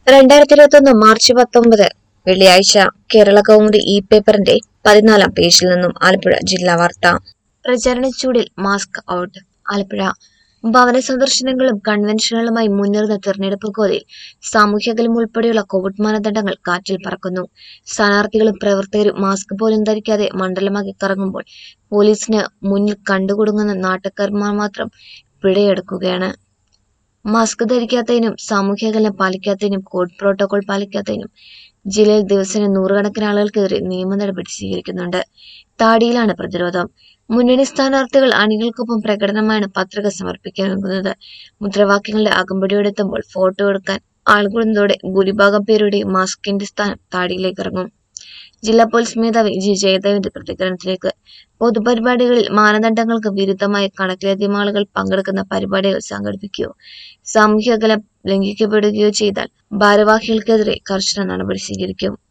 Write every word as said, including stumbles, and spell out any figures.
രണ്ടായിരത്തി ഇരുപത്തി ഒന്ന് മാർച്ച് പത്തൊമ്പത് വെള്ളിയാഴ്ച കേരള കൗമുദി ഇ പേപ്പറിന്റെ പതിനാലാം പേജിൽ നിന്നും ആലപ്പുഴ ജില്ലാ വാർത്ത. പ്രചാരണ ചൂടിൽ മാസ്ക് ഔട്ട്. ആലപ്പുഴ ഭവന സന്ദർശനങ്ങളും കൺവെൻഷനുകളുമായി മുന്നേറുന്ന തെരഞ്ഞെടുപ്പ് കോതയിൽ സാമൂഹ്യകലം ഉൾപ്പെടെയുള്ള കോവിഡ് മാനദണ്ഡങ്ങൾ കാറ്റിൽ പറക്കുന്നു. സ്ഥാനാർത്ഥികളും പ്രവർത്തകരും മാസ്ക് പോലും ധരിക്കാതെ മണ്ഡലമാകെ കറങ്ങുമ്പോൾ പോലീസിന് മുന്നിൽ കണ്ടുകൊടുങ്ങുന്ന നാട്ടുകാർ മാത്രം പിഴയെടുക്കുകയാണ്. മാസ്ക് ധരിക്കാത്തതിനും സാമൂഹ്യകലം പാലിക്കാത്തതിനും കോവിഡ് പ്രോട്ടോകോൾ പാലിക്കാത്തതിനും ജില്ലയിൽ ദിവസേന നൂറുകണക്കിന് ആളുകൾക്കെതിരെ നിയമ നടപടി സ്വീകരിക്കുന്നുണ്ട്. താടിയിലാണ് പ്രതിരോധം. മുന്നണി സ്ഥാനാർത്ഥികൾ അണികൾക്കൊപ്പം പ്രകടനമായാണ് പത്രിക സമർപ്പിക്കാനൊരുങ്ങുന്നത്. മുദ്രാവാക്യങ്ങളുടെ അകമ്പടിയോടെത്തുമ്പോൾ ഫോട്ടോ എടുക്കാൻ ആളുകൂടുന്നതോടെ ഭൂരിഭാഗം പേരുടെയും മാസ്കിന്റെ സ്ഥാനം താടിയിലേക്ക് ഇറങ്ങും. ജില്ലാ പോലീസ് മേധാവി ജി ജയദേവന്റെ പ്രതികരണത്തിലേക്ക്. പൊതുപരിപാടികളിൽ മാനദണ്ഡങ്ങൾക്ക് വിരുദ്ധമായി കണക്കിലധികം ആളുകൾ പങ്കെടുക്കുന്ന പരിപാടികൾ സംഘടിപ്പിക്കുകയോ സാമൂഹ്യ അകലം ലംഘിക്കപ്പെടുകയോ ചെയ്താൽ ഭാരവാഹികൾക്കെതിരെ കർശന നടപടി സ്വീകരിക്കും.